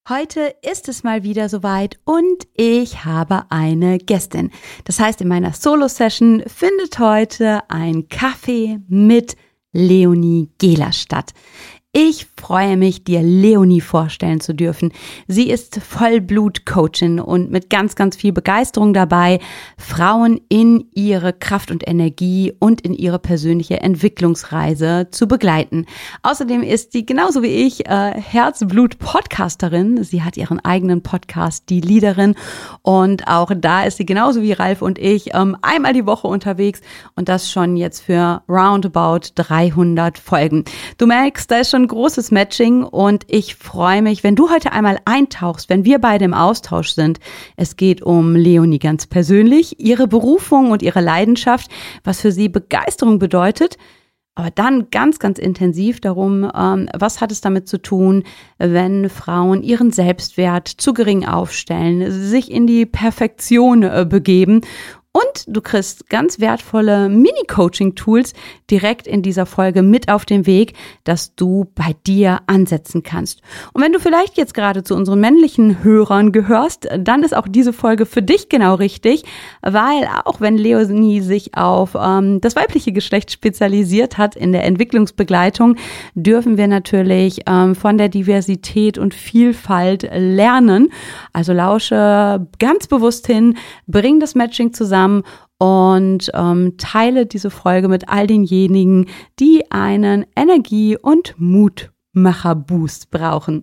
Heute ist es mal wieder soweit und ich habe eine Gästin. Das heißt, in meiner Solo-Session findet heute ein Kaffee mit Leonie Gehler statt. Ich freue mich, dir Leonie vorstellen zu dürfen. Sie ist Vollblut-Coachin und mit ganz, ganz viel Begeisterung dabei, Frauen in ihre Kraft und Energie und in ihre persönliche Entwicklungsreise zu begleiten. Außerdem ist sie genauso wie ich Herzblut-Podcasterin. Sie hat ihren eigenen Podcast, Die Leaderin, und auch da ist sie genauso wie Ralf und ich einmal die Woche unterwegs und das schon jetzt für roundabout 300 Folgen. Du merkst, da ist schon ein großes Matching und ich freue mich, wenn du heute einmal eintauchst, wenn wir beide im Austausch sind. Es geht um Leonie ganz persönlich, ihre Berufung und ihre Leidenschaft, was für sie Begeisterung bedeutet, aber dann ganz, ganz intensiv darum, was hat es damit zu tun, wenn Frauen ihren Selbstwert zu gering aufstellen, sich in die Perfektion begeben. Und du kriegst ganz wertvolle Mini-Coaching-Tools direkt in dieser Folge mit auf den Weg, dass du bei dir ansetzen kannst. Und wenn du vielleicht jetzt gerade zu unseren männlichen Hörern gehörst, dann ist auch diese Folge für dich genau richtig, weil auch wenn Leonie sich auf das weibliche Geschlecht spezialisiert hat in der Entwicklungsbegleitung, dürfen wir natürlich von der Diversität und Vielfalt lernen. Also lausche ganz bewusst hin, bring das Matching zusammen und teile diese Folge mit all denjenigen, die einen Energie- und Mutmacher-Boost brauchen.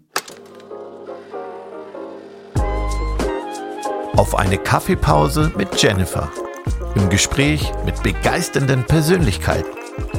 Auf eine Kaffeepause mit Jennifer. Im Gespräch mit begeisternden Persönlichkeiten.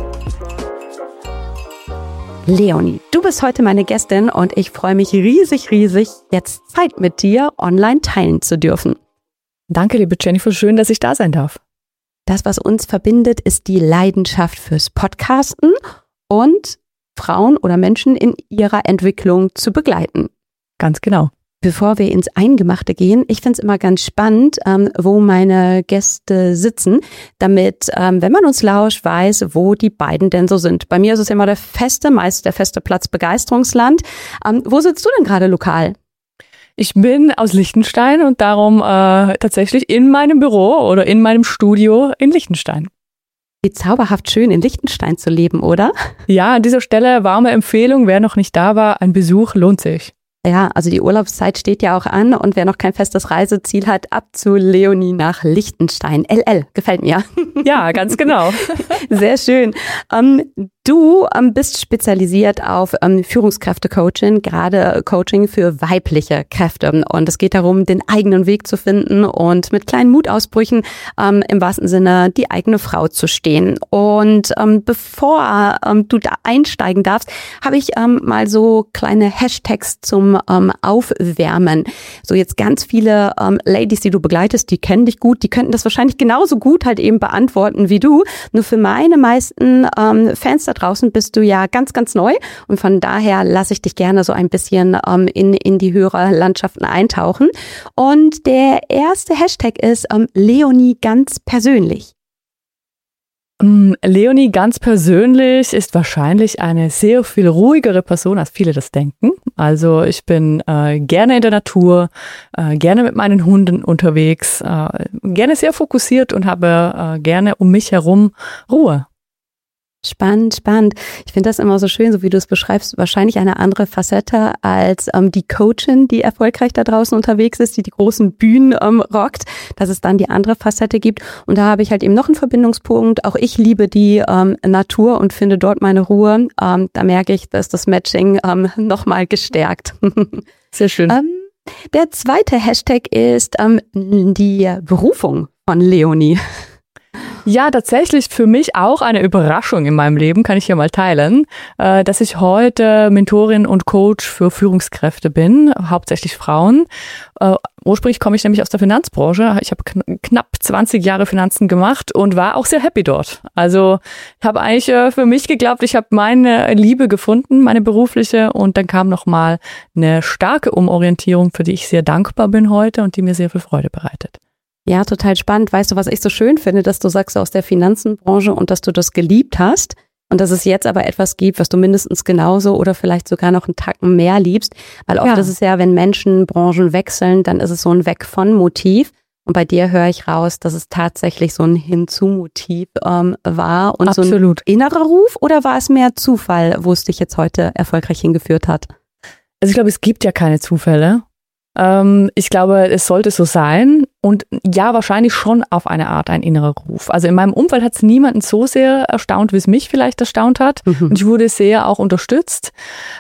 Leonie, du bist heute meine Gästin und ich freue mich riesig, jetzt Zeit mit dir online teilen zu dürfen. Danke, liebe Jennifer, schön, dass ich da sein darf. Das, was uns verbindet, ist die Leidenschaft fürs Podcasten und Frauen oder Menschen in ihrer Entwicklung zu begleiten. Ganz genau. Bevor wir ins Eingemachte gehen, ich finde es immer ganz spannend, wo meine Gäste sitzen, damit, wenn man uns lauscht, weiß, wo die beiden denn so sind. Bei mir ist es immer meist der feste Platz Begeisterungsland. Wo sitzt du denn gerade lokal? Ich bin aus Liechtenstein und darum tatsächlich in meinem Büro oder in meinem Studio in Liechtenstein. Wie zauberhaft schön, in Liechtenstein zu leben, oder? Ja, an dieser Stelle warme Empfehlung, wer noch nicht da war, ein Besuch lohnt sich. Ja, also die Urlaubszeit steht ja auch an und wer noch kein festes Reiseziel hat, ab zu Leonie nach Liechtenstein. LL, gefällt mir. Ja, ganz genau. Sehr schön. Du bist spezialisiert auf Führungskräfte-Coaching, gerade Coaching für weibliche Kräfte. Und es geht darum, den eigenen Weg zu finden und mit kleinen Mutausbrüchen im wahrsten Sinne die eigene Frau zu stehen. Und bevor du da einsteigen darfst, habe ich mal so kleine Hashtags zum Aufwärmen. So jetzt ganz viele Ladies, die du begleitest, die kennen dich gut, die könnten das wahrscheinlich genauso gut halt eben beantworten wie du. Nur für meine meisten Fans da draußen bist du ja ganz, ganz neu und von daher lasse ich dich gerne so ein bisschen in die Hörerlandschaften eintauchen. Und der erste Hashtag ist Leonie ganz persönlich. Leonie ganz persönlich ist wahrscheinlich eine sehr viel ruhigere Person, als viele das denken. Also ich bin gerne in der Natur, gerne mit meinen Hunden unterwegs, gerne sehr fokussiert und habe gerne um mich herum Ruhe. Spannend. Ich finde das immer so schön, so wie du es beschreibst, wahrscheinlich eine andere Facette als die Coachin, die erfolgreich da draußen unterwegs ist, die großen Bühnen rockt, dass es dann die andere Facette gibt. Und da habe ich halt eben noch einen Verbindungspunkt. Auch ich liebe die Natur und finde dort meine Ruhe. Da merke ich, dass das Matching nochmal gestärkt. Sehr schön. Der zweite Hashtag ist die Berufung von Leonie. Ja, tatsächlich für mich auch eine Überraschung in meinem Leben, kann ich hier mal teilen, dass ich heute Mentorin und Coach für Führungskräfte bin, hauptsächlich Frauen. Ursprünglich komme ich nämlich aus der Finanzbranche. Ich habe knapp 20 Jahre Finanzen gemacht und war auch sehr happy dort. Also ich habe eigentlich für mich geglaubt, ich habe meine Liebe gefunden, meine berufliche, und dann kam nochmal eine starke Umorientierung, für die ich sehr dankbar bin heute und die mir sehr viel Freude bereitet. Ja, total spannend. Weißt du, was ich so schön finde, dass du sagst, aus der Finanzenbranche und dass du das geliebt hast? und dass es jetzt aber etwas gibt, was du mindestens genauso oder vielleicht sogar noch einen Tacken mehr liebst. Weil oft ist es ja, wenn Menschen Branchen wechseln, dann ist es so ein Weg von Motiv. Und bei dir höre ich raus, dass es tatsächlich so ein Hinzu-Motiv war und Absolut. so ein innerer Ruf, oder war es mehr Zufall, wo es dich jetzt heute erfolgreich hingeführt hat? Also ich glaube, es gibt ja keine Zufälle. Ich glaube, es sollte so sein und ja, wahrscheinlich schon auf eine Art ein innerer Ruf. Also in meinem Umfeld hat es niemanden so sehr erstaunt, wie es mich vielleicht erstaunt hat. Und ich wurde sehr auch unterstützt.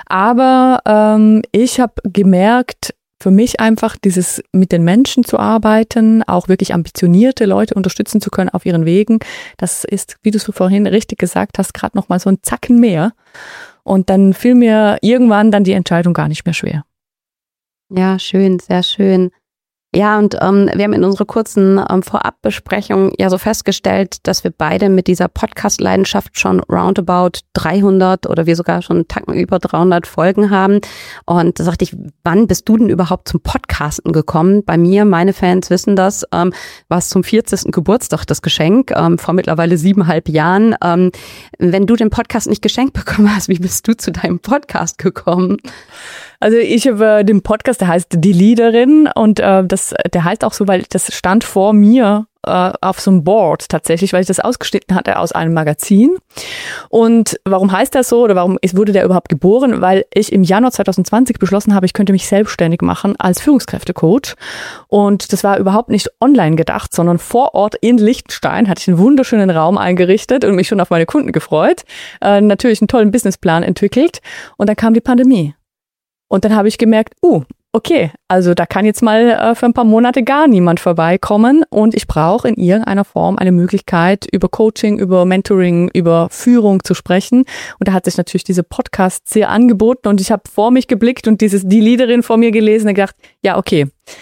Aber ich habe gemerkt, für mich einfach dieses mit den Menschen zu arbeiten, auch wirklich ambitionierte Leute unterstützen zu können auf ihren Wegen, das ist, wie du es vorhin richtig gesagt hast, gerade noch mal so ein Zacken mehr. Und dann fiel mir irgendwann dann die Entscheidung gar nicht mehr schwer. Ja, schön, sehr schön. Ja, und wir haben in unserer kurzen Vorabbesprechung ja so festgestellt, dass wir beide mit dieser Podcast-Leidenschaft schon roundabout 300 oder wir sogar schon einen Tacken über 300 Folgen haben. Und da sagte ich, wann bist du denn überhaupt zum Podcasten gekommen? Bei mir, meine Fans wissen das, war es zum 40. Geburtstag das Geschenk, vor mittlerweile 7,5 Jahren. Wenn du den Podcast nicht geschenkt bekommen hast, wie bist du zu deinem Podcast gekommen? Also ich habe den Podcast, der heißt Die Leaderin und der heißt auch so, weil das stand vor mir auf so einem Board tatsächlich, weil ich das ausgeschnitten hatte aus einem Magazin. Und warum heißt das so oder warum wurde der überhaupt geboren? Weil ich im Januar 2020 beschlossen habe, ich könnte mich selbstständig machen als Führungskräftecoach. Und das war überhaupt nicht online gedacht, sondern vor Ort in Liechtenstein hatte ich einen wunderschönen Raum eingerichtet und mich schon auf meine Kunden gefreut. Natürlich einen tollen Businessplan entwickelt. Und dann kam die Pandemie. Und dann habe ich gemerkt, okay, also da kann jetzt mal für ein paar Monate gar niemand vorbeikommen und ich brauche in irgendeiner Form eine Möglichkeit, über Coaching, über Mentoring, über Führung zu sprechen. Und da hat sich natürlich diese Podcast sehr angeboten und ich habe vor mich geblickt und die Leaderin vor mir gelesen und gedacht, ja, okay,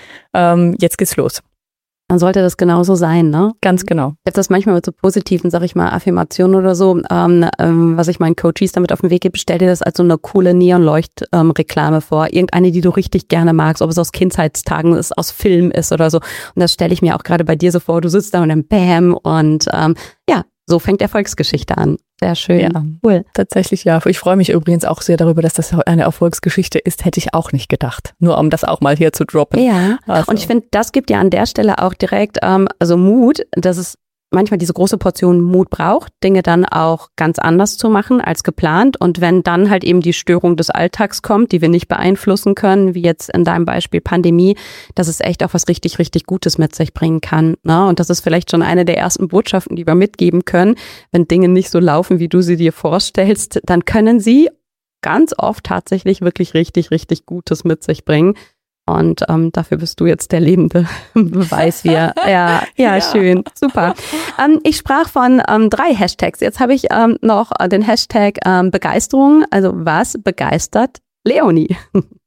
jetzt geht's los. Dann sollte das genauso sein, ne? Ganz genau. Ich habe das manchmal mit so positiven, sag ich mal, Affirmationen oder so, was ich meinen Coaches damit auf den Weg gebe, stell dir das als so eine coole Neonleucht-Reklame vor. Irgendeine, die du richtig gerne magst, ob es aus Kindheitstagen ist, aus Film ist oder so. Und das stelle ich mir auch gerade bei dir so vor, du sitzt da und dann Bam und so fängt Erfolgsgeschichte an. Sehr schön. Ja, cool. Tatsächlich ja. Ich freue mich übrigens auch sehr darüber, dass das eine Erfolgsgeschichte ist. Hätte ich auch nicht gedacht. Nur um das auch mal hier zu droppen. Ja, also. Und ich finde, das gibt ja an der Stelle auch direkt Mut, dass es manchmal diese große Portion Mut braucht, Dinge dann auch ganz anders zu machen als geplant. Und wenn dann halt eben die Störung des Alltags kommt, die wir nicht beeinflussen können, wie jetzt in deinem Beispiel Pandemie, dass es echt auch was richtig, richtig Gutes mit sich bringen kann. Ne? Und das ist vielleicht schon eine der ersten Botschaften, die wir mitgeben können. Wenn Dinge nicht so laufen, wie du sie dir vorstellst, dann können sie ganz oft tatsächlich wirklich richtig, richtig Gutes mit sich bringen. Und dafür bist du jetzt der lebende Beweis hier. Ja, schön, super. Ich sprach von 3 Hashtags. Jetzt habe ich noch den Hashtag Begeisterung. Also was begeistert Leonie?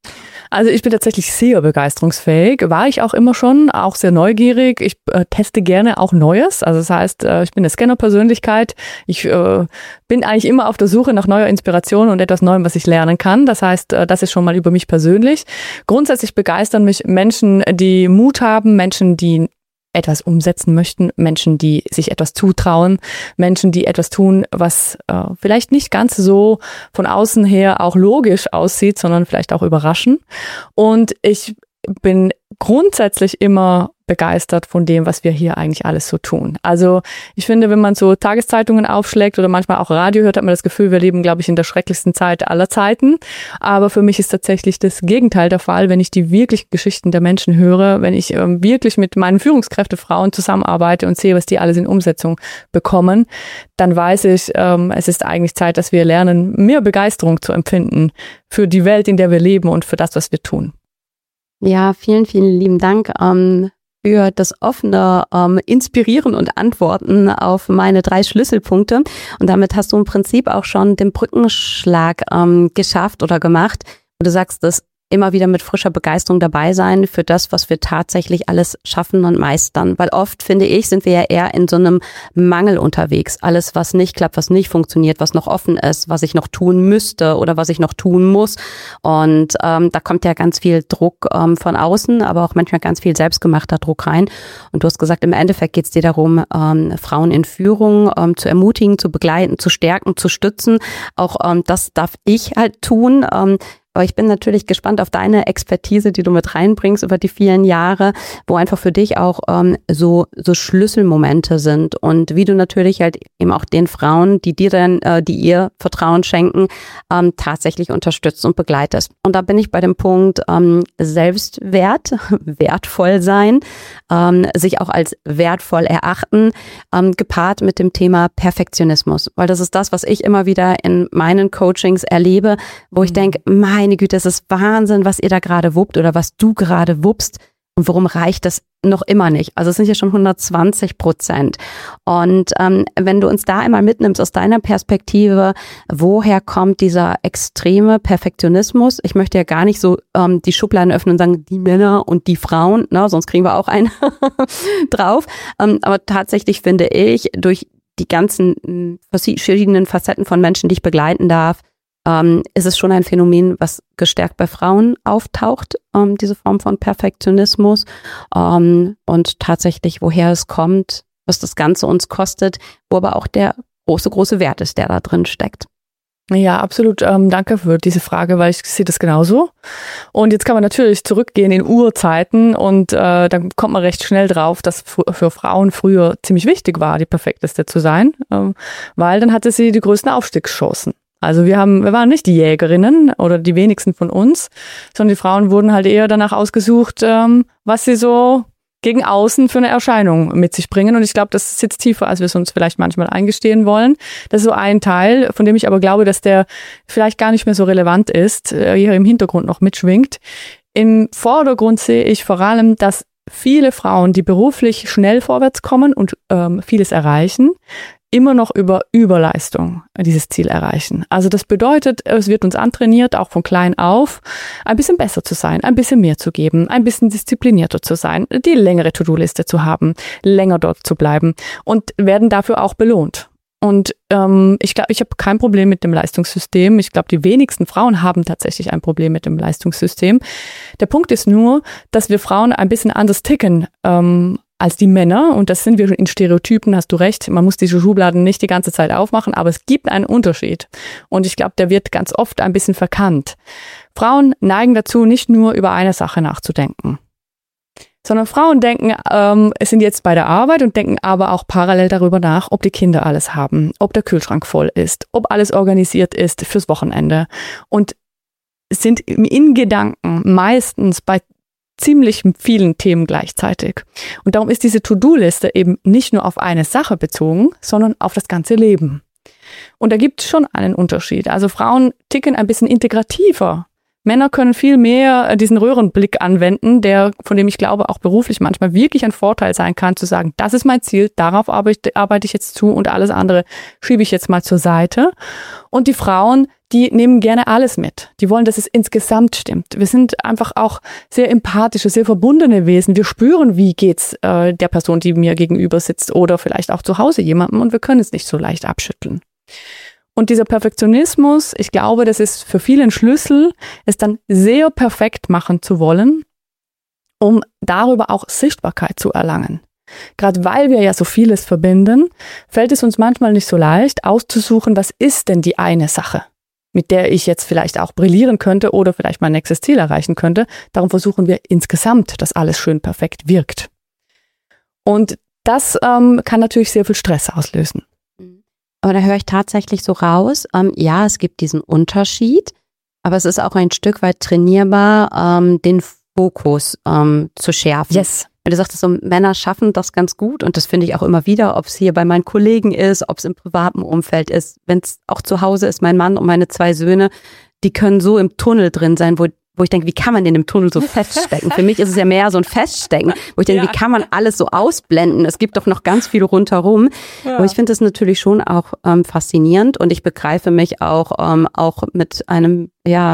Also ich bin tatsächlich sehr begeisterungsfähig, war ich auch immer schon, auch sehr neugierig. Ich teste gerne auch Neues, also das heißt, ich bin eine Scanner-Persönlichkeit. Ich bin eigentlich immer auf der Suche nach neuer Inspiration und etwas Neuem, was ich lernen kann. Das heißt, das ist schon mal über mich persönlich. Grundsätzlich begeistern mich Menschen, die Mut haben, Menschen, die etwas umsetzen möchten, Menschen, die sich etwas zutrauen, Menschen, die etwas tun, was vielleicht nicht ganz so von außen her auch logisch aussieht, sondern vielleicht auch überraschen. Und ich bin grundsätzlich immer begeistert von dem, was wir hier eigentlich alles so tun. Also ich finde, wenn man so Tageszeitungen aufschlägt oder manchmal auch Radio hört, hat man das Gefühl, wir leben, glaube ich, in der schrecklichsten Zeit aller Zeiten. Aber für mich ist tatsächlich das Gegenteil der Fall, wenn ich die wirklichen Geschichten der Menschen höre, wenn ich wirklich mit meinen Führungskräftefrauen zusammenarbeite und sehe, was die alles in Umsetzung bekommen, dann weiß ich, es ist eigentlich Zeit, dass wir lernen, mehr Begeisterung zu empfinden für die Welt, in der wir leben und für das, was wir tun. Ja, vielen, vielen lieben Dank für das offene Inspirieren und Antworten auf meine 3 Schlüsselpunkte. Und damit hast du im Prinzip auch schon den Brückenschlag geschafft oder gemacht. Und du sagst, dass immer wieder mit frischer Begeisterung dabei sein für das, was wir tatsächlich alles schaffen und meistern. Weil oft, finde ich, sind wir ja eher in so einem Mangel unterwegs. Alles, was nicht klappt, was nicht funktioniert, was noch offen ist, was ich noch tun müsste oder was ich noch tun muss. Und da kommt ja ganz viel Druck von außen, aber auch manchmal ganz viel selbstgemachter Druck rein. Und du hast gesagt, im Endeffekt geht es dir darum, Frauen in Führung zu ermutigen, zu begleiten, zu stärken, zu stützen. Auch das darf ich halt tun. Aber ich bin natürlich gespannt auf deine Expertise, die du mit reinbringst über die vielen Jahre, wo einfach für dich auch so Schlüsselmomente sind und wie du natürlich halt eben auch den Frauen, die dir dann, die ihr Vertrauen schenken, tatsächlich unterstützt und begleitest. Und da bin ich bei dem Punkt Selbstwert, wertvoll sein, sich auch als wertvoll erachten, gepaart mit dem Thema Perfektionismus. Weil das ist das, was ich immer wieder in meinen Coachings erlebe, wo ich denke, meine Güte, es ist Wahnsinn, was ihr da gerade wuppt oder was du gerade wuppst und warum reicht das noch immer nicht? Also es sind ja schon 120%. Und wenn du uns da einmal mitnimmst aus deiner Perspektive, woher kommt dieser extreme Perfektionismus? Ich möchte ja gar nicht so die Schubladen öffnen und sagen, die Männer und die Frauen, ne, sonst kriegen wir auch einen drauf. Aber tatsächlich finde ich, durch die ganzen verschiedenen Facetten von Menschen, die ich begleiten darf, ist es schon ein Phänomen, was gestärkt bei Frauen auftaucht, diese Form von Perfektionismus und tatsächlich, woher es kommt, was das Ganze uns kostet, wo aber auch der große Wert ist, der da drin steckt. Ja, absolut. Danke für diese Frage, weil ich sehe das genauso. Und jetzt kann man natürlich zurückgehen in Urzeiten und dann kommt man recht schnell drauf, dass für Frauen früher ziemlich wichtig war, die perfekteste zu sein, weil dann hatte sie die größten Aufstiegschancen. Also wir waren nicht die Jägerinnen oder die wenigsten von uns, sondern die Frauen wurden halt eher danach ausgesucht, was sie so gegen außen für eine Erscheinung mit sich bringen. Und ich glaube, das sitzt tiefer, als wir es uns vielleicht manchmal eingestehen wollen. Das ist so ein Teil, von dem ich aber glaube, dass der vielleicht gar nicht mehr so relevant ist, hier im Hintergrund noch mitschwingt. Im Vordergrund sehe ich vor allem, dass viele Frauen, die beruflich schnell vorwärts kommen und vieles erreichen, immer noch über Überleistung dieses Ziel erreichen. Also das bedeutet, es wird uns antrainiert, auch von klein auf, ein bisschen besser zu sein, ein bisschen mehr zu geben, ein bisschen disziplinierter zu sein, die längere To-Do-Liste zu haben, länger dort zu bleiben und werden dafür auch belohnt. Und ich glaube, ich habe kein Problem mit dem Leistungssystem. Ich glaube, die wenigsten Frauen haben tatsächlich ein Problem mit dem Leistungssystem. Der Punkt ist nur, dass wir Frauen ein bisschen anders ticken als die Männer, und das sind wir in Stereotypen, hast du recht, man muss diese Schubladen nicht die ganze Zeit aufmachen, aber es gibt einen Unterschied und ich glaube, der wird ganz oft ein bisschen verkannt. Frauen neigen dazu, nicht nur über eine Sache nachzudenken, sondern Frauen denken, sind jetzt bei der Arbeit und denken aber auch parallel darüber nach, ob die Kinder alles haben, ob der Kühlschrank voll ist, ob alles organisiert ist fürs Wochenende und sind in Gedanken meistens bei ziemlich vielen Themen gleichzeitig. Und darum ist diese To-Do-Liste eben nicht nur auf eine Sache bezogen, sondern auf das ganze Leben. Und da gibt es schon einen Unterschied. Also Frauen ticken ein bisschen integrativer. Männer können viel mehr diesen Röhrenblick anwenden, von dem ich glaube auch beruflich manchmal wirklich ein Vorteil sein kann, zu sagen, das ist mein Ziel, darauf arbeite ich jetzt zu und alles andere schiebe ich jetzt mal zur Seite. Und die Frauen, die nehmen gerne alles mit. Die wollen, dass es insgesamt stimmt. Wir sind einfach auch sehr empathische, sehr verbundene Wesen. Wir spüren, wie geht's der Person, die mir gegenüber sitzt oder vielleicht auch zu Hause jemandem, und wir können es nicht so leicht abschütteln. Und dieser Perfektionismus, ich glaube, das ist für viele ein Schlüssel, es dann sehr perfekt machen zu wollen, um darüber auch Sichtbarkeit zu erlangen. Gerade weil wir ja so vieles verbinden, fällt es uns manchmal nicht so leicht, auszusuchen, was ist denn die eine Sache, mit der ich jetzt vielleicht auch brillieren könnte oder vielleicht mein nächstes Ziel erreichen könnte. Darum versuchen wir insgesamt, dass alles schön perfekt wirkt. Und das kann natürlich sehr viel Stress auslösen. Aber da höre ich tatsächlich so raus, ja, es gibt diesen Unterschied, aber es ist auch ein Stück weit trainierbar, den Fokus zu schärfen. Yes. Du sagtest, so Männer schaffen das ganz gut, und das finde ich auch immer wieder, ob es hier bei meinen Kollegen ist, ob es im privaten Umfeld ist, wenn es auch zu Hause ist, mein Mann und meine 2 Söhne, die können so im Tunnel drin sein, wo wo ich denke, wie kann man in dem Tunnel so feststecken? Für mich ist es ja mehr so ein Feststecken, wo ich denke, wie kann man alles so ausblenden? Es gibt doch noch ganz viel rundherum. Ja. Aber ich finde das natürlich schon auch faszinierend und ich begreife mich auch mit einem,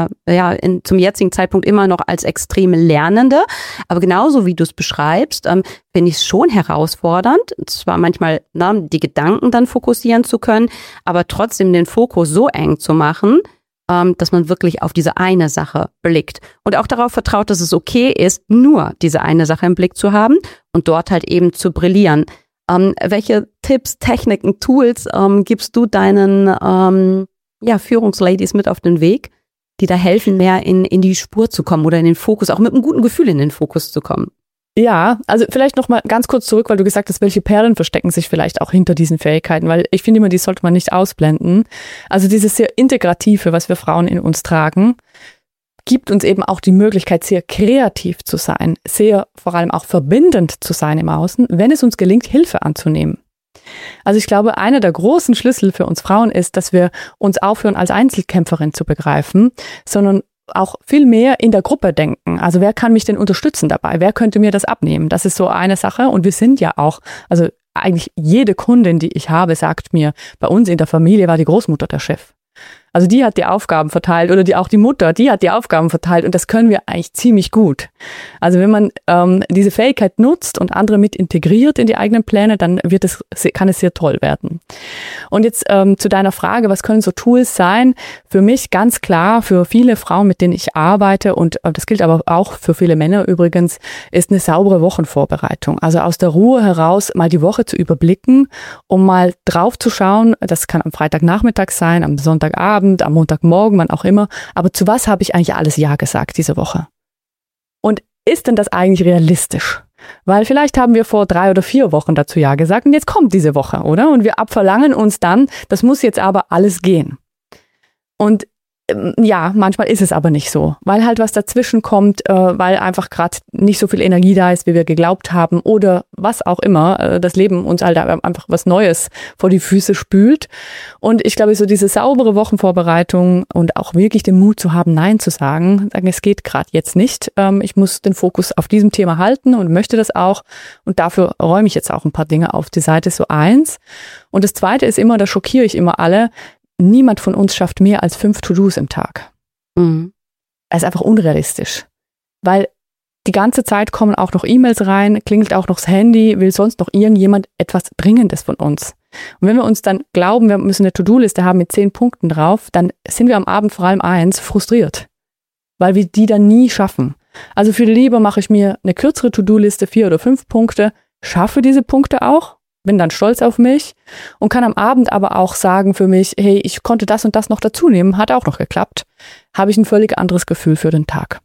zum jetzigen Zeitpunkt immer noch als extreme Lernende. Aber genauso wie du es beschreibst, finde ich es schon herausfordernd, zwar manchmal die Gedanken dann fokussieren zu können, aber trotzdem den Fokus so eng zu machen, dass man wirklich auf diese eine Sache blickt und auch darauf vertraut, dass es okay ist, nur diese eine Sache im Blick zu haben und dort halt eben zu brillieren. Welche Tipps, Techniken, Tools gibst du deinen Führungsladies mit auf den Weg, die da helfen, mehr in die Spur zu kommen oder in den Fokus, auch mit einem guten Gefühl in den Fokus zu kommen? Ja, also vielleicht noch mal ganz kurz zurück, weil du gesagt hast, welche Perlen verstecken sich vielleicht auch hinter diesen Fähigkeiten, weil ich finde immer, die sollte man nicht ausblenden. Also dieses sehr Integrative, was wir Frauen in uns tragen, gibt uns eben auch die Möglichkeit, sehr kreativ zu sein, sehr vor allem auch verbindend zu sein im Außen, wenn es uns gelingt, Hilfe anzunehmen. Also ich glaube, einer der großen Schlüssel für uns Frauen ist, dass wir uns aufhören, als Einzelkämpferin zu begreifen, sondern auch viel mehr in der Gruppe denken. Also wer kann mich denn unterstützen dabei? Wer könnte mir das abnehmen? Das ist so eine Sache. Und wir sind ja auch, also eigentlich jede Kundin, die ich habe, sagt mir, bei uns in der Familie war die Großmutter der Chef. Also die hat die Aufgaben verteilt oder auch die Mutter, die hat die Aufgaben verteilt und das können wir eigentlich ziemlich gut. Also wenn man diese Fähigkeit nutzt und andere mit integriert in die eigenen Pläne, dann kann es sehr toll werden. Und jetzt zu deiner Frage, was können so Tools sein? Für mich ganz klar, für viele Frauen, mit denen ich arbeite und das gilt aber auch für viele Männer übrigens, ist eine saubere Wochenvorbereitung. Also aus der Ruhe heraus mal die Woche zu überblicken, um mal drauf zu schauen, das kann am Freitagnachmittag sein, am Sonntagabend, am Montagmorgen, wann auch immer. Aber zu was habe ich eigentlich alles Ja gesagt diese Woche? Und ist denn das eigentlich realistisch? Weil vielleicht haben wir vor 3 oder 4 Wochen dazu Ja gesagt und jetzt kommt diese Woche, oder? Und wir abverlangen uns dann, das muss jetzt aber alles gehen. Und ja, manchmal ist es aber nicht so, weil halt was dazwischen kommt, weil einfach gerade nicht so viel Energie da ist, wie wir geglaubt haben oder was auch immer, das Leben uns halt einfach was Neues vor die Füße spült. Und ich glaube, so diese saubere Wochenvorbereitung und auch wirklich den Mut zu haben, Nein zu sagen, es geht gerade jetzt nicht. Ich muss den Fokus auf diesem Thema halten und möchte das auch. Und dafür räume ich jetzt auch ein paar Dinge auf die Seite, so eins. Und das Zweite ist immer, da schockiere ich immer alle, niemand von uns schafft mehr als 5 To-Dos im Tag. Mhm. Das ist einfach unrealistisch. Weil die ganze Zeit kommen auch noch E-Mails rein, klingelt auch noch das Handy, will sonst noch irgendjemand etwas Dringendes von uns. Und wenn wir uns dann glauben, wir müssen eine To-Do-Liste haben mit 10 Punkten drauf, dann sind wir am Abend vor allem frustriert. Weil wir die dann nie schaffen. Also viel lieber mache ich mir eine kürzere To-Do-Liste, 4 oder 5 Punkte, schaffe diese Punkte auch, bin dann stolz auf mich und kann am Abend aber auch sagen für mich, hey, ich konnte das und das noch dazu nehmen, hat auch noch geklappt. Habe ich ein völlig anderes Gefühl für den Tag.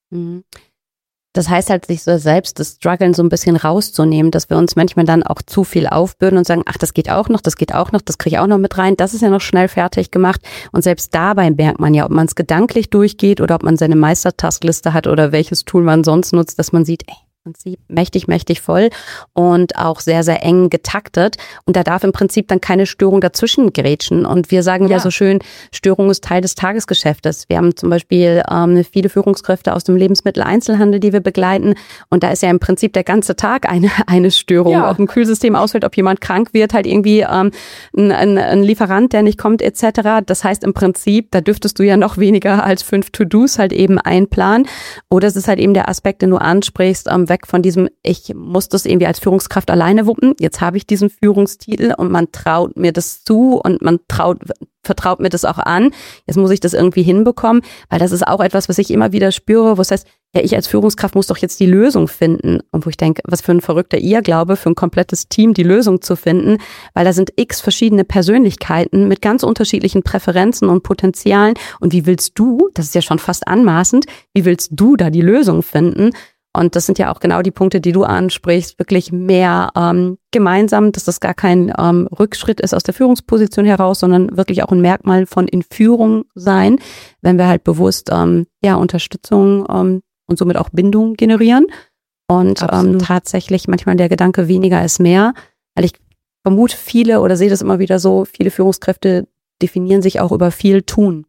Das heißt halt, sich so selbst das Struggeln so ein bisschen rauszunehmen, dass wir uns manchmal dann auch zu viel aufbürden und sagen, ach, das geht auch noch, das kriege ich auch noch mit rein, das ist ja noch schnell fertig gemacht. Und selbst dabei merkt man ja, ob man es gedanklich durchgeht oder ob man seine Meistertaskliste hat oder welches Tool man sonst nutzt, dass man sieht, mächtig voll und auch sehr, sehr eng getaktet. Und da darf im Prinzip dann keine Störung dazwischen grätschen. Und wir sagen ja so schön, Störung ist Teil des Tagesgeschäftes. Wir haben zum Beispiel viele Führungskräfte aus dem Lebensmitteleinzelhandel, die wir begleiten. Und da ist ja im Prinzip der ganze Tag eine Störung. Ja. Ob ein Kühlsystem ausfällt, ob jemand krank wird, halt irgendwie ein Lieferant, der nicht kommt, etc. Das heißt im Prinzip, da dürftest du ja noch weniger als 5 To-Dos halt eben einplanen. Oder es ist halt eben der Aspekt, den du ansprichst, weg von diesem, ich muss das irgendwie als Führungskraft alleine wuppen. Jetzt habe ich diesen Führungstitel und man traut mir das zu und man vertraut mir das auch an. Jetzt muss ich das irgendwie hinbekommen, weil das ist auch etwas, was ich immer wieder spüre, wo es heißt, ja, ich als Führungskraft muss doch jetzt die Lösung finden. Und wo ich denke, was für ein verrückter Irrglaube, für ein komplettes Team die Lösung zu finden, weil da sind x verschiedene Persönlichkeiten mit ganz unterschiedlichen Präferenzen und Potenzialen. Und wie willst du, das ist ja schon fast anmaßend, wie willst du da die Lösung finden? Und das sind ja auch genau die Punkte, die du ansprichst, wirklich mehr gemeinsam, dass das gar kein Rückschritt ist aus der Führungsposition heraus, sondern wirklich auch ein Merkmal von in Führung sein, wenn wir halt bewusst Unterstützung und somit auch Bindung generieren. Und tatsächlich manchmal der Gedanke, weniger ist mehr, weil ich vermute viele oder sehe das immer wieder so, viele Führungskräfte definieren sich auch über viel tun.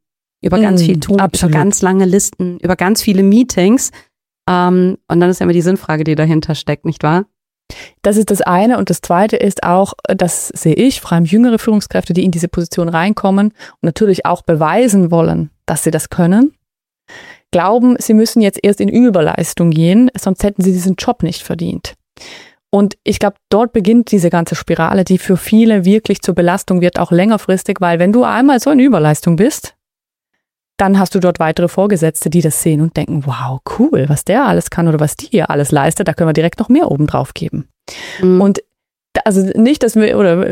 über ganz viel tun, absolut. über ganz lange Listen, über ganz viele Meetings. Und dann ist ja immer die Sinnfrage, die dahinter steckt, nicht wahr? Das ist das eine. Und das zweite ist auch, das sehe ich, vor allem jüngere Führungskräfte, die in diese Position reinkommen und natürlich auch beweisen wollen, dass sie das können, glauben, sie müssen jetzt erst in Überleistung gehen, sonst hätten sie diesen Job nicht verdient. Und ich glaube, dort beginnt diese ganze Spirale, die für viele wirklich zur Belastung wird, auch längerfristig, weil wenn du einmal so in Überleistung bist, dann hast du dort weitere Vorgesetzte, die das sehen und denken, wow, cool, was der alles kann oder was die hier alles leistet, da können wir direkt noch mehr oben drauf geben. Und also nicht, dass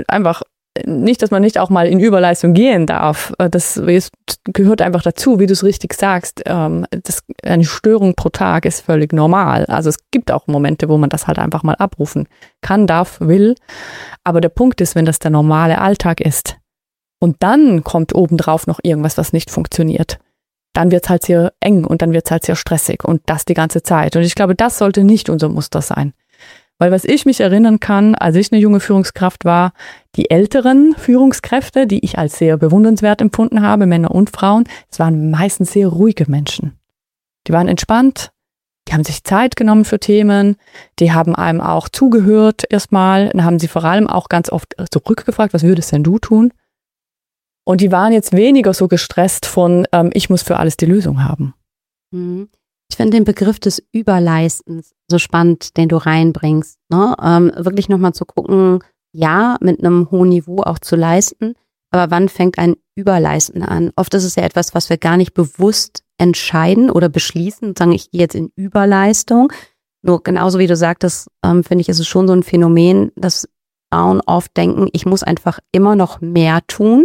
man nicht auch mal in Überleistung gehen darf. Das gehört einfach dazu, wie du es richtig sagst. Eine Störung pro Tag ist völlig normal. Also es gibt auch Momente, wo man das halt einfach mal abrufen kann, darf, will. Aber der Punkt ist, wenn das der normale Alltag ist und dann kommt obendrauf noch irgendwas, was nicht funktioniert, dann wird es halt sehr eng und dann wird es halt sehr stressig und das die ganze Zeit. Und ich glaube, das sollte nicht unser Muster sein. Weil was ich mich erinnern kann, als ich eine junge Führungskraft war, die älteren Führungskräfte, die ich als sehr bewundernswert empfunden habe, Männer und Frauen, es waren meistens sehr ruhige Menschen. Die waren entspannt, die haben sich Zeit genommen für Themen, die haben einem auch zugehört erstmal, dann haben sie vor allem auch ganz oft zurückgefragt, was würdest denn du tun? Und die waren jetzt weniger so gestresst von, ich muss für alles die Lösung haben. Ich finde den Begriff des Überleistens so spannend, den du reinbringst. Ne? Wirklich nochmal zu gucken, ja, mit einem hohen Niveau auch zu leisten, aber wann fängt ein Überleisten an? Oft ist es ja etwas, was wir gar nicht bewusst entscheiden oder beschließen und sagen, ich gehe jetzt in Überleistung. Nur genauso wie du sagtest, finde ich, ist es schon so ein Phänomen, dass Frauen oft denken, ich muss einfach immer noch mehr tun,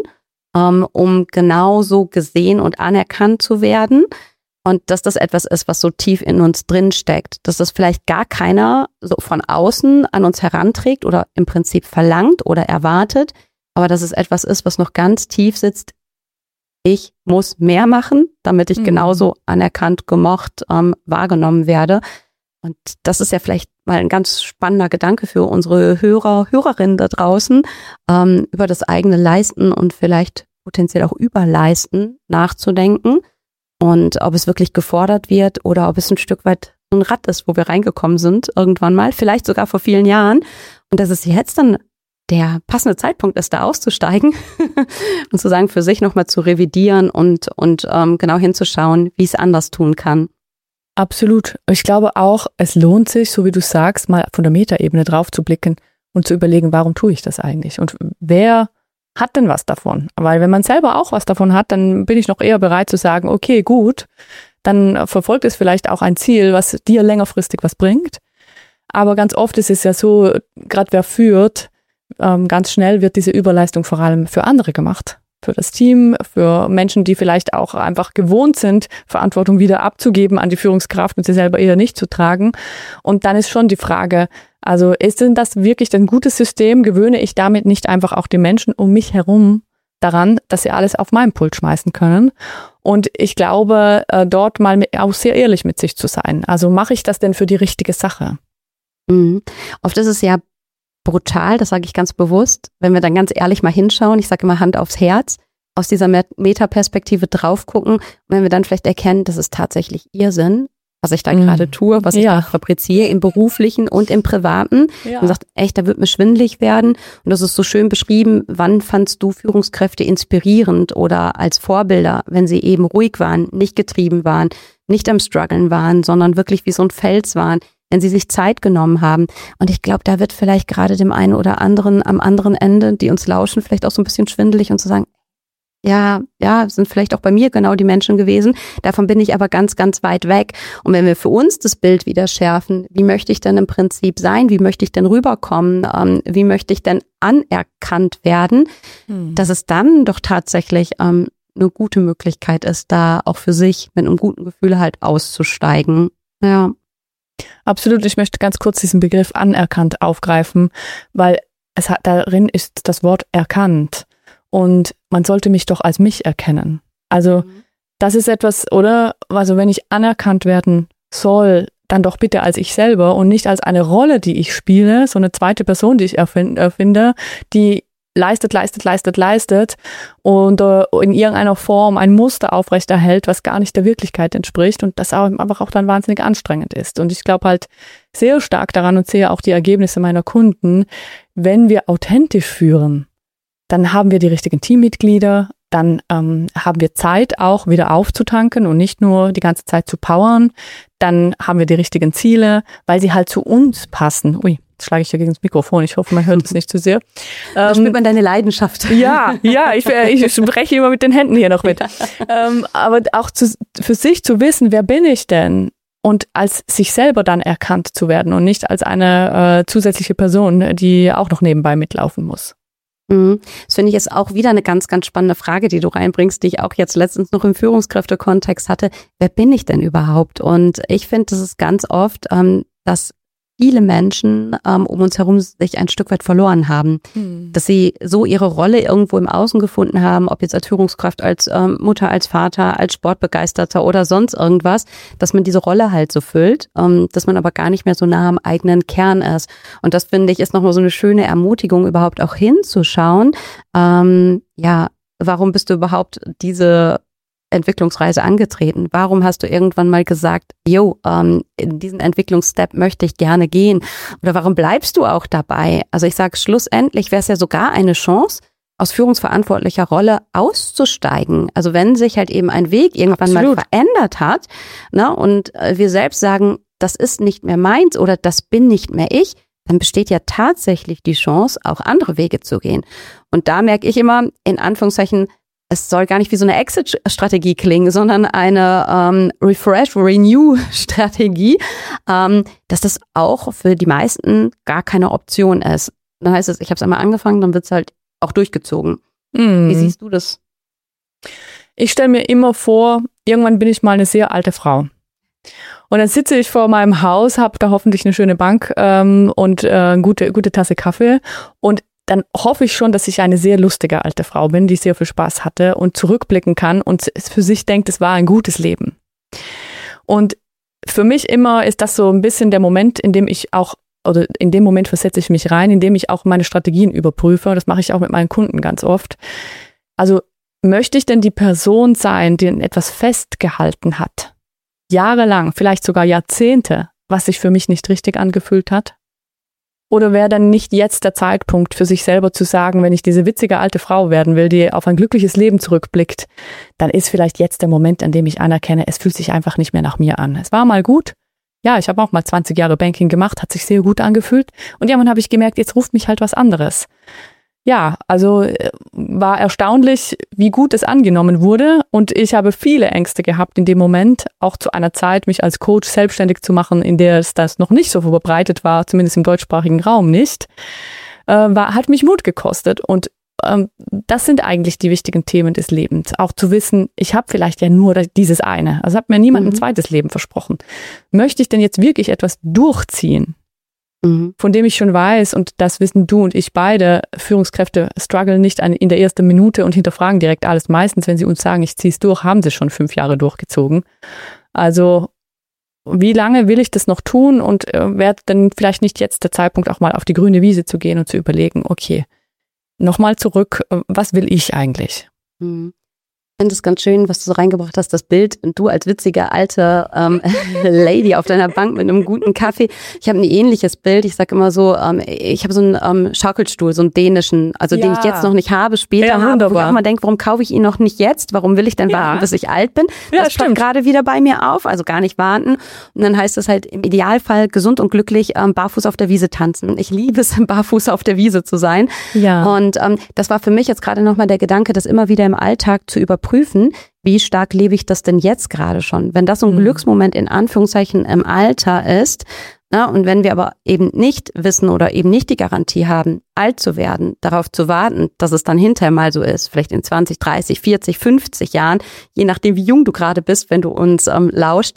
um genauso gesehen und anerkannt zu werden. Und dass das etwas ist, was so tief in uns drin steckt, dass das vielleicht gar keiner so von außen an uns heranträgt oder im Prinzip verlangt oder erwartet, aber dass es etwas ist, was noch ganz tief sitzt. Ich muss mehr machen, damit ich genauso anerkannt, gemocht, wahrgenommen werde. Und das ist ja vielleicht mal ein ganz spannender Gedanke für unsere Hörerinnen da draußen, über das eigene Leisten und vielleicht potenziell auch Überleisten nachzudenken. Und ob es wirklich gefordert wird oder ob es ein Stück weit ein Rad ist, wo wir reingekommen sind, irgendwann mal, vielleicht sogar vor vielen Jahren. Und dass es jetzt dann der passende Zeitpunkt ist, da auszusteigen und zu sagen, für sich nochmal zu revidieren und genau hinzuschauen, wie es anders tun kann. Absolut. Ich glaube auch, es lohnt sich, so wie du sagst, mal von der Metaebene drauf zu blicken und zu überlegen, warum tue ich das eigentlich? Und wer hat denn was davon? Weil wenn man selber auch was davon hat, dann bin ich noch eher bereit zu sagen, okay, gut, dann verfolgt es vielleicht auch ein Ziel, was dir längerfristig was bringt. Aber ganz oft ist es ja so, gerade wer führt, ganz schnell wird diese Überleistung vor allem für andere gemacht. Für das Team, für Menschen, die vielleicht auch einfach gewohnt sind, Verantwortung wieder abzugeben an die Führungskraft und sie selber eher nicht zu tragen. Und dann ist schon die Frage, also ist denn das wirklich ein gutes System? Gewöhne ich damit nicht einfach auch die Menschen um mich herum daran, dass sie alles auf meinen Pult schmeißen können? Und ich glaube, dort mal auch sehr ehrlich mit sich zu sein. Also mache ich das denn für die richtige Sache? Oft ist es ja brutal, das sage ich ganz bewusst, wenn wir dann ganz ehrlich mal hinschauen, ich sage immer Hand aufs Herz, aus dieser Metaperspektive drauf gucken, wenn wir dann vielleicht erkennen, das ist tatsächlich Irrsinn, was ich da gerade tue, was ich da fabriziere, im Beruflichen und im Privaten. Man sagt, echt, da wird mir schwindelig werden. Und das ist so schön beschrieben, wann fandst du Führungskräfte inspirierend oder als Vorbilder, wenn sie eben ruhig waren, nicht getrieben waren, nicht am Struggeln waren, sondern wirklich wie so ein Fels waren, wenn sie sich Zeit genommen haben. Und ich glaube, da wird vielleicht gerade dem einen oder anderen am anderen Ende, die uns lauschen, vielleicht auch so ein bisschen schwindelig und zu sagen, ja, sind vielleicht auch bei mir genau die Menschen gewesen. Davon bin ich aber ganz, ganz weit weg. Und wenn wir für uns das Bild wieder schärfen, wie möchte ich denn im Prinzip sein? Wie möchte ich denn rüberkommen? Wie möchte ich denn anerkannt werden? Dass es dann doch tatsächlich eine gute Möglichkeit ist, da auch für sich mit einem guten Gefühl halt auszusteigen. Ja. Absolut. Ich möchte ganz kurz diesen Begriff anerkannt aufgreifen, weil darin ist das Wort erkannt. Und man sollte mich doch als mich erkennen. Also das ist etwas, oder? Also wenn ich anerkannt werden soll, dann doch bitte als ich selber und nicht als eine Rolle, die ich spiele, so eine zweite Person, die ich erfinde, die leistet und in irgendeiner Form ein Muster aufrechterhält, was gar nicht der Wirklichkeit entspricht und das auch einfach auch dann wahnsinnig anstrengend ist. Und ich glaube halt sehr stark daran und sehe auch die Ergebnisse meiner Kunden, wenn wir authentisch führen, dann haben wir die richtigen Teammitglieder, dann haben wir Zeit auch wieder aufzutanken und nicht nur die ganze Zeit zu powern, dann haben wir die richtigen Ziele, weil sie halt zu uns passen. Ui. Jetzt schlage ich ja gegen das Mikrofon. Ich hoffe, man hört es nicht zu sehr. Da spürt man deine Leidenschaft. Ja, ich spreche immer mit den Händen hier noch mit. Aber auch für sich zu wissen, wer bin ich denn? Und als sich selber dann erkannt zu werden und nicht als eine zusätzliche Person, die auch noch nebenbei mitlaufen muss. Das finde ich ist auch wieder eine ganz, ganz spannende Frage, die du reinbringst, die ich auch jetzt letztens noch im Führungskräftekontext hatte. Wer bin ich denn überhaupt? Und ich finde, das ist ganz oft, dass viele Menschen um uns herum sich ein Stück weit verloren haben, dass sie so ihre Rolle irgendwo im Außen gefunden haben, ob jetzt als Führungskraft, als Mutter, als Vater, als Sportbegeisterter oder sonst irgendwas, dass man diese Rolle halt so füllt, dass man aber gar nicht mehr so nah am eigenen Kern ist. Und das, finde ich, ist nochmal so eine schöne Ermutigung, überhaupt auch hinzuschauen, warum bist du überhaupt diese Entwicklungsreise angetreten? Warum hast du irgendwann mal gesagt, in diesen Entwicklungsstep möchte ich gerne gehen? Oder warum bleibst du auch dabei? Also ich sage, schlussendlich wäre es ja sogar eine Chance, aus führungsverantwortlicher Rolle auszusteigen. Also wenn sich halt eben ein Weg irgendwann mal verändert hat, ne, und wir selbst sagen, das ist nicht mehr meins oder das bin nicht mehr ich, dann besteht ja tatsächlich die Chance, auch andere Wege zu gehen. Und da merke ich immer, in Anführungszeichen, es soll gar nicht wie so eine Exit-Strategie klingen, sondern eine Renew-Strategie, dass das auch für die meisten gar keine Option ist. Dann heißt es, ich habe es einmal angefangen, dann wird es halt auch durchgezogen. Wie siehst du das? Ich stelle mir immer vor, irgendwann bin ich mal eine sehr alte Frau. Und dann sitze ich vor meinem Haus, habe da hoffentlich eine schöne Bank und eine gute Tasse Kaffee und dann hoffe ich schon, dass ich eine sehr lustige alte Frau bin, die sehr viel Spaß hatte und zurückblicken kann und für sich denkt, es war ein gutes Leben. Und für mich immer ist das so ein bisschen der Moment, in dem ich auch, oder in dem Moment versetze ich mich rein, in dem ich auch meine Strategien überprüfe. Und das mache ich auch mit meinen Kunden ganz oft. Also möchte ich denn die Person sein, die etwas festgehalten hat? Jahrelang, vielleicht sogar Jahrzehnte, was sich für mich nicht richtig angefühlt hat? Oder wäre dann nicht jetzt der Zeitpunkt für sich selber zu sagen, wenn ich diese witzige alte Frau werden will, die auf ein glückliches Leben zurückblickt, dann ist vielleicht jetzt der Moment, an dem ich anerkenne, es fühlt sich einfach nicht mehr nach mir an. Es war mal gut. Ja, ich habe auch mal 20 Jahre Banking gemacht, hat sich sehr gut angefühlt. Und irgendwann habe ich gemerkt, jetzt ruft mich halt was anderes. Ja, also war erstaunlich, wie gut es angenommen wurde. Und ich habe viele Ängste gehabt in dem Moment, auch zu einer Zeit, mich als Coach selbstständig zu machen, in der es das noch nicht so verbreitet war, zumindest im deutschsprachigen Raum nicht, hat mich Mut gekostet. Und das sind eigentlich die wichtigen Themen des Lebens. Auch zu wissen, ich habe vielleicht ja nur dieses eine. Also hat mir niemand ein zweites Leben versprochen. Möchte ich denn jetzt wirklich etwas durchziehen? Von dem ich schon weiß, und das wissen du und ich beide, Führungskräfte strugglen nicht in der ersten Minute und hinterfragen direkt alles. Meistens, wenn sie uns sagen, ich ziehe es durch, haben sie schon 5 Jahre durchgezogen. Also wie lange will ich das noch tun und wäre dann vielleicht nicht jetzt der Zeitpunkt, auch mal auf die grüne Wiese zu gehen und zu überlegen, okay, nochmal zurück, was will ich eigentlich? Ich finde es ganz schön, was du so reingebracht hast, das Bild, du als witzige alte Lady auf deiner Bank mit einem guten Kaffee. Ich habe ein ähnliches Bild, ich sage immer so, ich habe so einen Schaukelstuhl, so einen dänischen, also den ich jetzt noch nicht habe, später habe, wo ich auch mal denke, warum kaufe ich ihn noch nicht jetzt, warum will ich denn warten, bis ich alt bin? Das stimmt gerade wieder bei mir auf, also gar nicht warten. Und dann heißt es halt im Idealfall gesund und glücklich barfuß auf der Wiese tanzen. Ich liebe es, barfuß auf der Wiese zu sein. Ja. Und das war für mich jetzt gerade nochmal der Gedanke, das immer wieder im Alltag zu überprüfen, wie stark lebe ich das denn jetzt gerade schon? Wenn das so ein Glücksmoment in Anführungszeichen im Alter ist, na, und wenn wir aber eben nicht wissen oder eben nicht die Garantie haben, alt zu werden, darauf zu warten, dass es dann hinterher mal so ist, vielleicht in 20, 30, 40, 50 Jahren, je nachdem wie jung du gerade bist, wenn du uns lauscht,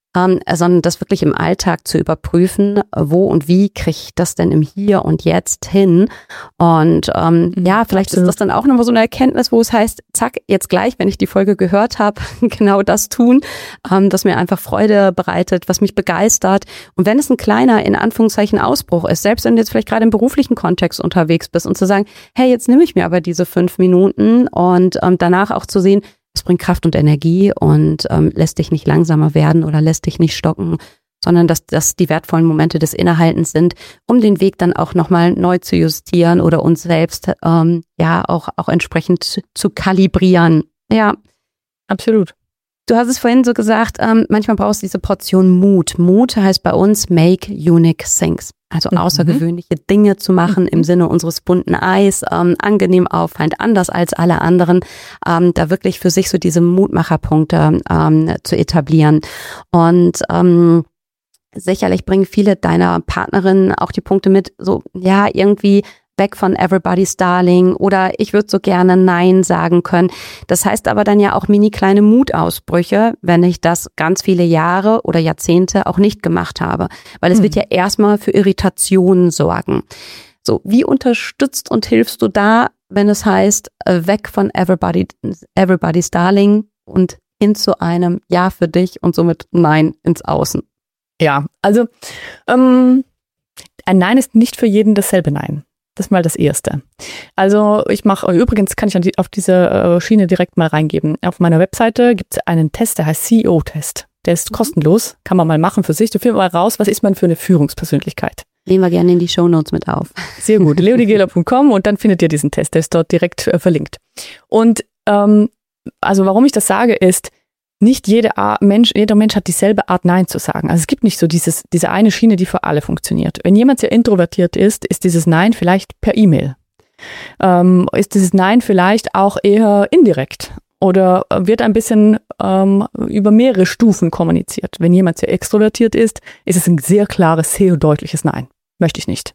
sondern das wirklich im Alltag zu überprüfen, wo und wie kriege ich das denn im Hier und Jetzt hin. Und vielleicht ist das dann auch nochmal so eine Erkenntnis, wo es heißt, zack, jetzt gleich, wenn ich die Folge gehört habe, genau das tun, das mir einfach Freude bereitet, was mich begeistert. Und wenn es ein kleiner, in Anführungszeichen, Ausbruch ist, selbst wenn du jetzt vielleicht gerade im beruflichen Kontext unterwegs bist und zu sagen, hey, jetzt nehme ich mir aber diese 5 Minuten und danach auch zu sehen, es bringt Kraft und Energie und lässt dich nicht langsamer werden oder lässt dich nicht stocken, sondern dass das die wertvollen Momente des Innehaltens sind, um den Weg dann auch nochmal neu zu justieren oder uns selbst auch entsprechend zu kalibrieren. Ja, absolut. Du hast es vorhin so gesagt, manchmal brauchst du diese Portion Mut. Mut heißt bei uns make unique things. Also außergewöhnliche Dinge zu machen im Sinne unseres bunten Eis, angenehm auffallend, anders als alle anderen, da wirklich für sich so diese Mutmacherpunkte zu etablieren. Und sicherlich bringen viele deiner Partnerinnen auch die Punkte mit, so irgendwie weg von Everybody's Darling oder ich würde so gerne Nein sagen können. Das heißt aber dann ja auch mini kleine Mutausbrüche, wenn ich das ganz viele Jahre oder Jahrzehnte auch nicht gemacht habe. Weil es wird ja erstmal für Irritationen sorgen. So, wie unterstützt und hilfst du da, wenn es heißt, weg von Everybody's Darling und hin zu einem Ja für dich und somit Nein ins Außen? Ja, also ein Nein ist nicht für jeden dasselbe Nein. Das ist mal das Erste. Also übrigens kann ich auf diese Schiene direkt mal reingeben. Auf meiner Webseite gibt es einen Test, der heißt CEO-Test. Der ist kostenlos, kann man mal machen für sich. Du findest mal raus, was ist man für eine Führungspersönlichkeit. Nehmen wir gerne in die Shownotes mit auf. Sehr gut, leodigela.com und dann findet ihr diesen Test, der ist dort direkt verlinkt. Und also warum ich das sage ist, nicht jeder Mensch hat dieselbe Art Nein zu sagen. Also es gibt nicht so diese eine Schiene, die für alle funktioniert. Wenn jemand sehr introvertiert ist dieses Nein vielleicht per E-Mail. Ist dieses Nein vielleicht auch eher indirekt oder wird ein bisschen über mehrere Stufen kommuniziert. Wenn jemand sehr extrovertiert ist es ein sehr klares, sehr deutliches Nein. Möchte ich nicht.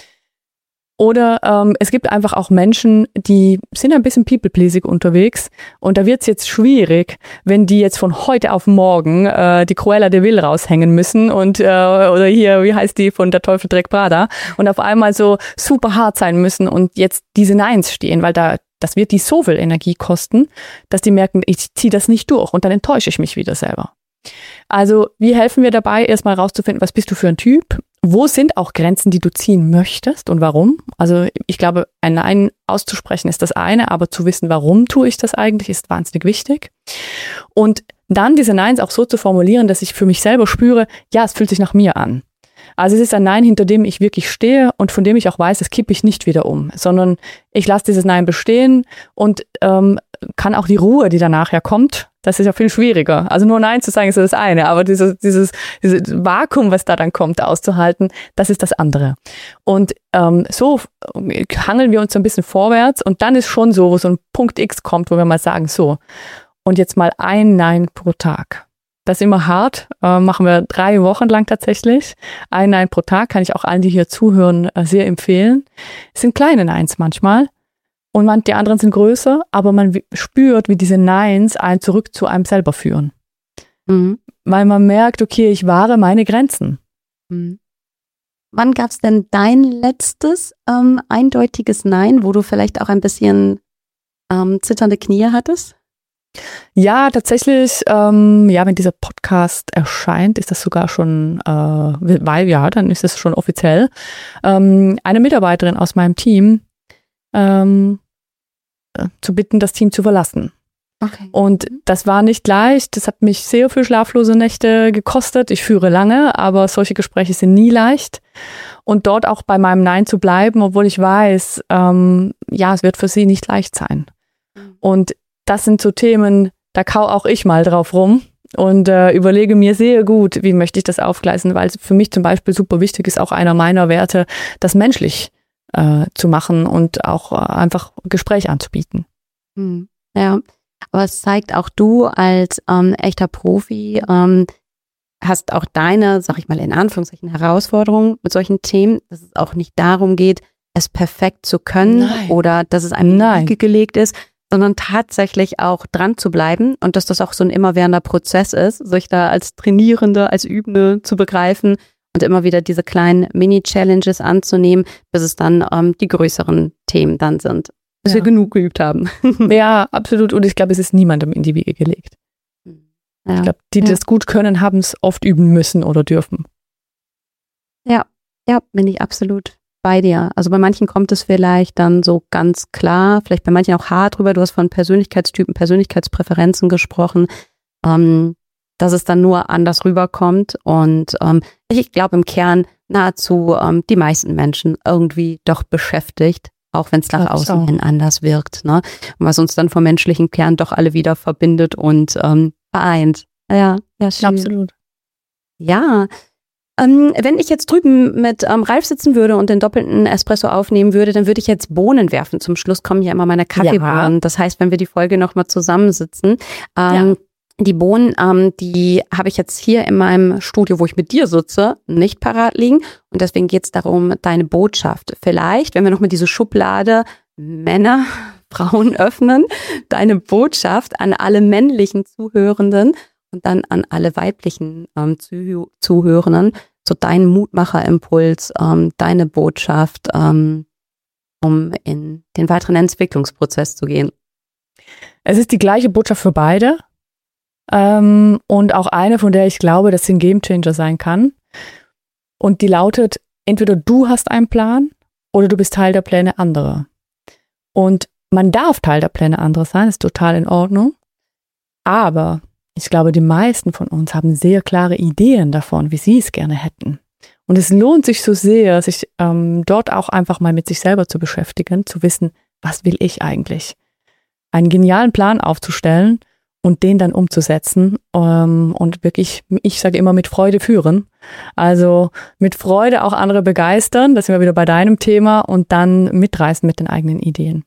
Oder es gibt einfach auch Menschen, die sind ein bisschen people-pleasing unterwegs und da wird es jetzt schwierig, wenn die jetzt von heute auf morgen die Cruella de Vil raushängen müssen und oder hier, wie heißt die, von Der Teufel trägt Prada und auf einmal so super hart sein müssen und jetzt diese Neins stehen, weil das wird die so viel Energie kosten, dass die merken, ich ziehe das nicht durch und dann enttäusche ich mich wieder selber. Also wie helfen wir dabei, erstmal rauszufinden, was bist du für ein Typ? Wo sind auch Grenzen, die du ziehen möchtest und warum? Also ich glaube, ein Nein auszusprechen ist das eine, aber zu wissen, warum tue ich das eigentlich, ist wahnsinnig wichtig. Und dann diese Neins auch so zu formulieren, dass ich für mich selber spüre, ja, es fühlt sich nach mir an. Also es ist ein Nein, hinter dem ich wirklich stehe und von dem ich auch weiß, das kippe ich nicht wieder um, sondern ich lasse dieses Nein bestehen und kann auch die Ruhe, die danach ja kommt, das ist ja viel schwieriger. Also nur Nein zu sagen ist das eine, aber dieses Vakuum, was da dann kommt, auszuhalten, das ist das andere. Und so hangeln wir uns so ein bisschen vorwärts und dann ist schon so, wo so ein Punkt X kommt, wo wir mal sagen, so, und jetzt mal ein Nein pro Tag. Das ist immer hart, machen wir 3 Wochen lang tatsächlich. Ein Nein pro Tag kann ich auch allen, die hier zuhören, sehr empfehlen. Es sind kleine Neins manchmal und die anderen sind größer, aber man spürt, wie diese Neins einen zurück zu einem selber führen. Mhm. Weil man merkt, okay, ich wahre meine Grenzen. Mhm. Wann gab es denn dein letztes eindeutiges Nein, wo du vielleicht auch ein bisschen zitternde Knie hattest? Ja, tatsächlich, wenn dieser Podcast erscheint, ist das sogar schon, dann ist es schon offiziell, eine Mitarbeiterin aus meinem Team zu bitten, das Team zu verlassen. Okay. Und das war nicht leicht, das hat mich sehr viel schlaflose Nächte gekostet. Ich führe lange, aber solche Gespräche sind nie leicht. Und dort auch bei meinem Nein zu bleiben, obwohl ich weiß, es wird für sie nicht leicht sein. Und das sind so Themen, da kau auch ich mal drauf rum und überlege mir sehr gut, wie möchte ich das aufgleisen, weil für mich zum Beispiel super wichtig ist, auch einer meiner Werte, das menschlich zu machen und auch einfach Gespräch anzubieten. Ja, aber es zeigt auch du als echter Profi, hast auch deine, sag ich mal in Anführungszeichen, Herausforderungen mit solchen Themen, dass es auch nicht darum geht, es perfekt zu können oder dass es einem in die Wiege gelegt ist, sondern tatsächlich auch dran zu bleiben und dass das auch so ein immerwährender Prozess ist, sich da als Trainierende, als Übende zu begreifen und immer wieder diese kleinen Mini-Challenges anzunehmen, bis es dann die größeren Themen dann sind, bis wir genug geübt haben. Ja, absolut. Und ich glaube, es ist niemandem in die Wiege gelegt. Ja. Ich glaube, die das gut können, haben es oft üben müssen oder dürfen. Ja, bin ich absolut bei dir. Also bei manchen kommt es vielleicht dann so ganz klar, vielleicht bei manchen auch hart drüber. Du hast von Persönlichkeitstypen, Persönlichkeitspräferenzen gesprochen, dass es dann nur anders rüberkommt. Und ich glaube im Kern nahezu die meisten Menschen irgendwie doch beschäftigt, auch wenn es nach außen hin anders wirkt. Ne? Und was uns dann vom menschlichen Kern doch alle wieder verbindet und vereint. Ja, schön. Absolut. Ja, wenn ich jetzt drüben mit Ralf sitzen würde und den doppelten Espresso aufnehmen würde, dann würde ich jetzt Bohnen werfen. Zum Schluss kommen ja immer meine Kaffeebohnen. Ja. Das heißt, wenn wir die Folge nochmal zusammensitzen, die Bohnen, die habe ich jetzt hier in meinem Studio, wo ich mit dir sitze, nicht parat liegen. Und deswegen geht es darum, deine Botschaft. Vielleicht, wenn wir nochmal diese Schublade Männer, Frauen öffnen, deine Botschaft an alle männlichen Zuhörenden und dann an alle weiblichen Zuhörenden, so dein Mutmacherimpuls, deine Botschaft, um in den weiteren Entwicklungsprozess zu gehen. Es ist die gleiche Botschaft für beide und auch eine, von der ich glaube, dass sie ein Gamechanger sein kann. Und die lautet, entweder du hast einen Plan oder du bist Teil der Pläne anderer. Und man darf Teil der Pläne anderer sein, ist total in Ordnung. Aber ich glaube, die meisten von uns haben sehr klare Ideen davon, wie sie es gerne hätten. Und es lohnt sich so sehr, sich dort auch einfach mal mit sich selber zu beschäftigen, zu wissen, was will ich eigentlich? Einen genialen Plan aufzustellen und den dann umzusetzen und wirklich, ich sage immer, mit Freude führen. Also mit Freude auch andere begeistern, da sind wir wieder bei deinem Thema, und dann mitreißen mit den eigenen Ideen.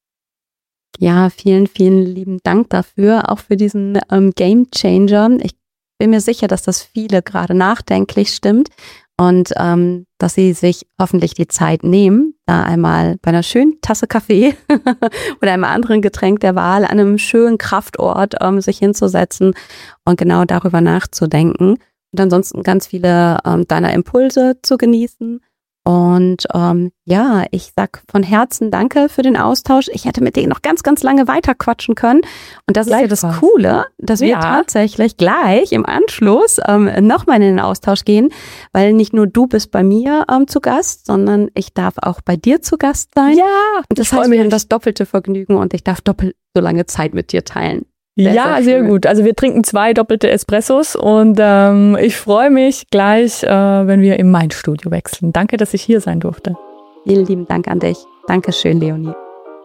Ja, vielen, vielen lieben Dank dafür, auch für diesen Game Changer. Ich bin mir sicher, dass das viele gerade nachdenklich stimmt und dass sie sich hoffentlich die Zeit nehmen, da einmal bei einer schönen Tasse Kaffee oder einem anderen Getränk der Wahl an einem schönen Kraftort sich hinzusetzen und genau darüber nachzudenken und ansonsten ganz viele deiner Impulse zu genießen. Und ich sag von Herzen Danke für den Austausch. Ich hätte mit denen noch ganz, ganz lange weiter quatschen können. Und das ist ja das Coole, dass wir tatsächlich gleich im Anschluss nochmal in den Austausch gehen, weil nicht nur du bist bei mir zu Gast, sondern ich darf auch bei dir zu Gast sein. Ja, und das heißt, wir haben das doppelte Vergnügen und ich darf doppelt so lange Zeit mit dir teilen. Sehr gut. Also wir trinken 2 doppelte Espressos und ich freue mich gleich, wenn wir in mein Studio wechseln. Danke, dass ich hier sein durfte. Vielen lieben Dank an dich. Dankeschön, Leonie.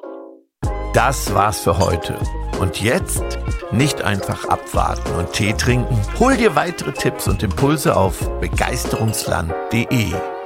Das war's für heute. Und jetzt nicht einfach abwarten und Tee trinken. Hol dir weitere Tipps und Impulse auf begeisterungsland.de.